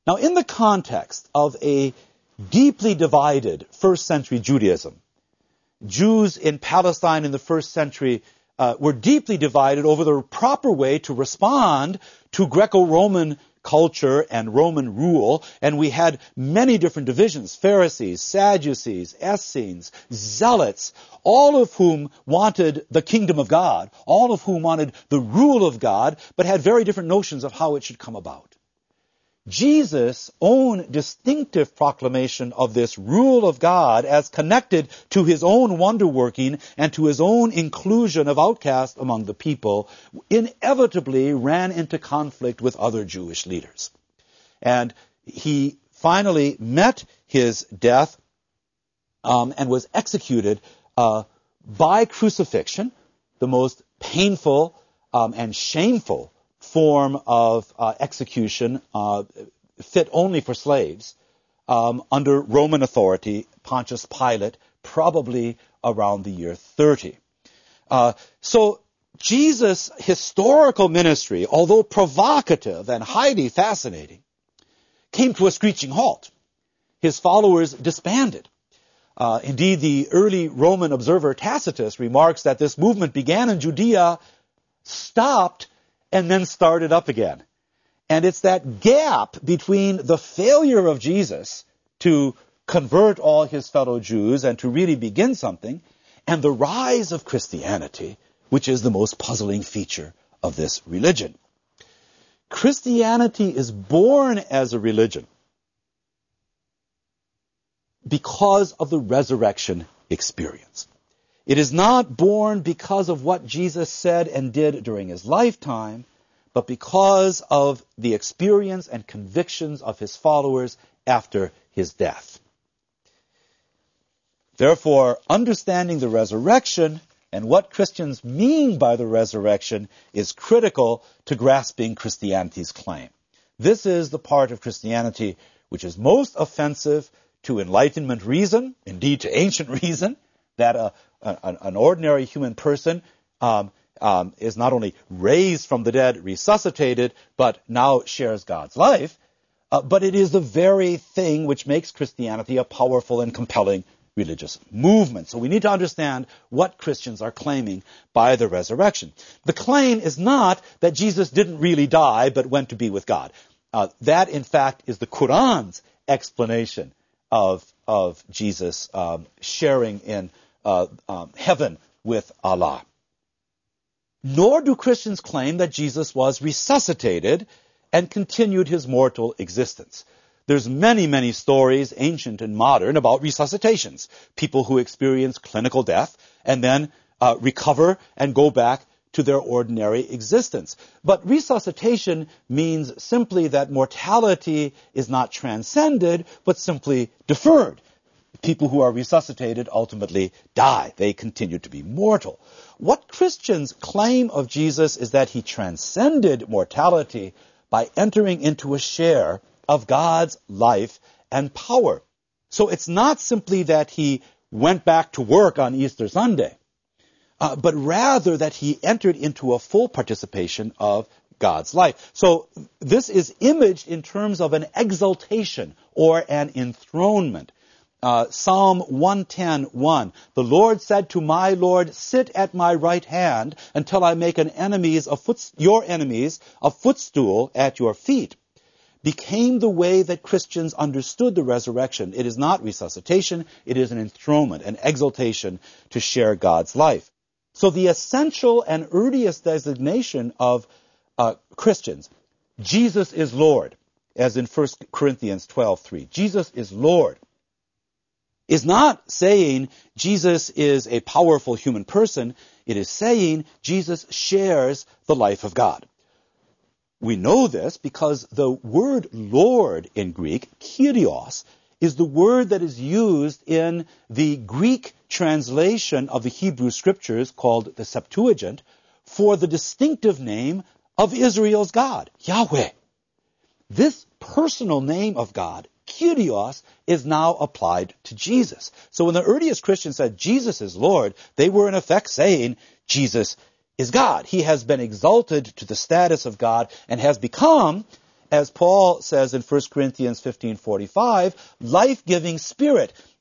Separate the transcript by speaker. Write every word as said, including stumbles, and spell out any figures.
Speaker 1: Now, in the context of a deeply divided first century Judaism, Jews in Palestine in the first century uh, were deeply divided over the proper way to respond to Greco-Roman culture and Roman rule, and we had many different divisions: Pharisees, Sadducees, Essenes, Zealots, all of whom wanted the kingdom of God, all of whom wanted the rule of God, but had very different notions of how it should come about. Jesus' own distinctive proclamation of this rule of God as connected to his own wonder-working and to his own inclusion of outcasts among the people inevitably ran into conflict with other Jewish leaders. And he finally met his death um, and was executed uh, by crucifixion, the most painful um, and shameful form of uh, execution uh, fit only for slaves um, under Roman authority, Pontius Pilate, probably around the year thirty. Uh, so Jesus' historical ministry, although provocative and highly fascinating, came to a screeching halt. His followers disbanded. Uh, indeed, the early Roman observer Tacitus remarks that this movement began in Judea, stopped, and then started up again. And it's that gap between the failure of Jesus to convert all his fellow Jews and to really begin something, and the rise of Christianity, which is the most puzzling feature of this religion. Christianity is born as a religion because of the resurrection experience. It is not born because of what Jesus said and did during his lifetime, but because of the experience and convictions of his followers after his death. Therefore, understanding the resurrection and what Christians mean by the resurrection is critical to grasping Christianity's claim. This is the part of Christianity which is most offensive to Enlightenment reason, indeed to ancient reason, that a An, an ordinary human person um, um, is not only raised from the dead, resuscitated, but now shares God's life. Uh, but it is the very thing which makes Christianity a powerful and compelling religious movement. So we need to understand what Christians are claiming by the resurrection. The claim is not that Jesus didn't really die, but went to be with God. Uh, that, in fact, is the Quran's explanation of, of Jesus um, sharing in Uh, um, heaven with Allah. Nor do Christians claim that Jesus was resuscitated and continued his mortal existence. There's many, many stories, ancient and modern, about resuscitations. People who experience clinical death and then uh, recover and go back to their ordinary existence. But resuscitation means simply that mortality is not transcended, but simply deferred. People who are resuscitated ultimately die. They continue to be mortal. What Christians claim of Jesus is that he transcended mortality by entering into a share of God's life and power. So it's not simply that he went back to work on Easter Sunday, uh, but rather that he entered into a full participation of God's life. So this is imaged in terms of an exaltation or an enthronement. Uh, Psalm one ten, one. The Lord said to my Lord, sit at my right hand until I make an enemies a foot, your enemies a footstool at your feet. Became the way that Christians understood the resurrection. It is not resuscitation, it is an enthronement, an exaltation to share God's life. So the essential and earliest designation of uh, Christians, Jesus is Lord, as in First Corinthians twelve, three. Jesus is Lord, is not saying Jesus is a powerful human person. It is saying Jesus shares the life of God. We know this because the word Lord in Greek, Kyrios, is the word that is used in the Greek translation of the Hebrew Scriptures called the Septuagint for the distinctive name of Israel's God, Yahweh. This personal name of God, Kyrios, is now applied to Jesus. So when the earliest Christians said Jesus is Lord, they were in effect saying Jesus is God. He has been exalted to the status of God and has become as Paul says in First Corinthians fifteen forty-five, life-giving spirit